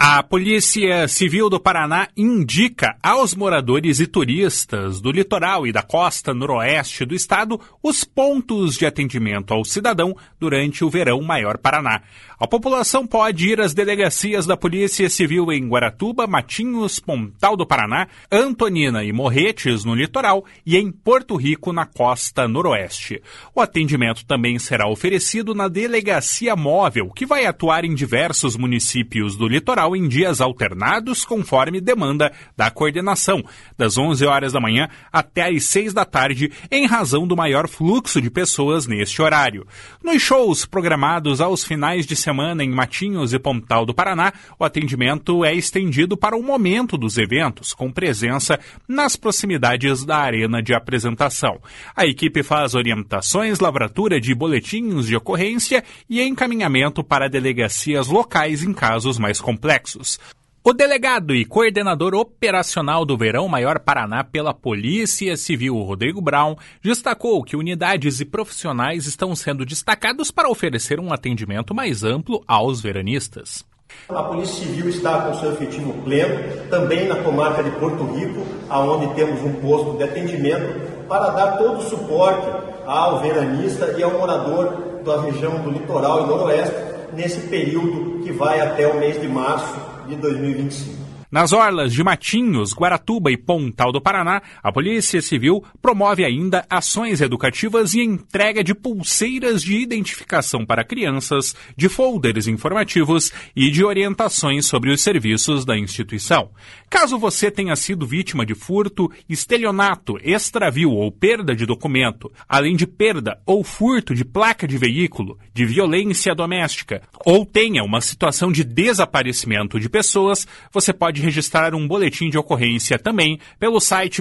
A Polícia Civil do Paraná indica aos moradores e turistas do litoral e da costa noroeste do estado os pontos de atendimento ao cidadão durante o verão Maior Paraná. A população pode ir às delegacias da Polícia Civil em Guaratuba, Matinhos, Pontal do Paraná, Antonina e Morretes no litoral e em Porto Rico na costa noroeste. O atendimento também será oferecido na Delegacia Móvel, que vai atuar em diversos municípios do litoral em dias alternados, conforme demanda da coordenação, das 11 horas da manhã até às 6 da tarde, em razão do maior fluxo de pessoas neste horário. Nos shows programados aos finais de semana em Matinhos e Pontal do Paraná, o atendimento é estendido para o momento dos eventos, com presença nas proximidades da arena de apresentação. A equipe faz orientações, lavratura de boletins de ocorrência e encaminhamento para delegacias locais em casos mais complexos. O delegado e coordenador operacional do Verão Maior Paraná pela Polícia Civil, Rodrigo Brown, destacou que unidades e profissionais estão sendo destacados para oferecer um atendimento mais amplo aos veranistas. A Polícia Civil está com seu efetivo pleno, também na comarca de Porto Rico, onde temos um posto de atendimento para dar todo o suporte ao veranista e ao morador da região do litoral e noroeste nesse período que vai até o mês de março de 2025. Nas orlas de Matinhos, Guaratuba e Pontal do Paraná, a Polícia Civil promove ainda ações educativas e entrega de pulseiras de identificação para crianças, de folders informativos e de orientações sobre os serviços da instituição. Caso você tenha sido vítima de furto, estelionato, extravio ou perda de documento, além de perda ou furto de placa de veículo, de violência doméstica, ou tenha uma situação de desaparecimento de pessoas, você pode registrar um boletim de ocorrência também pelo site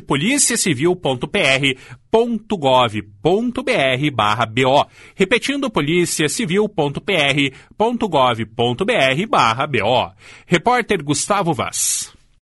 policiacivil.pr.gov.br/BO. Repetindo, policiacivil.pr.gov.br/BO. Repórter Gustavo Vaz.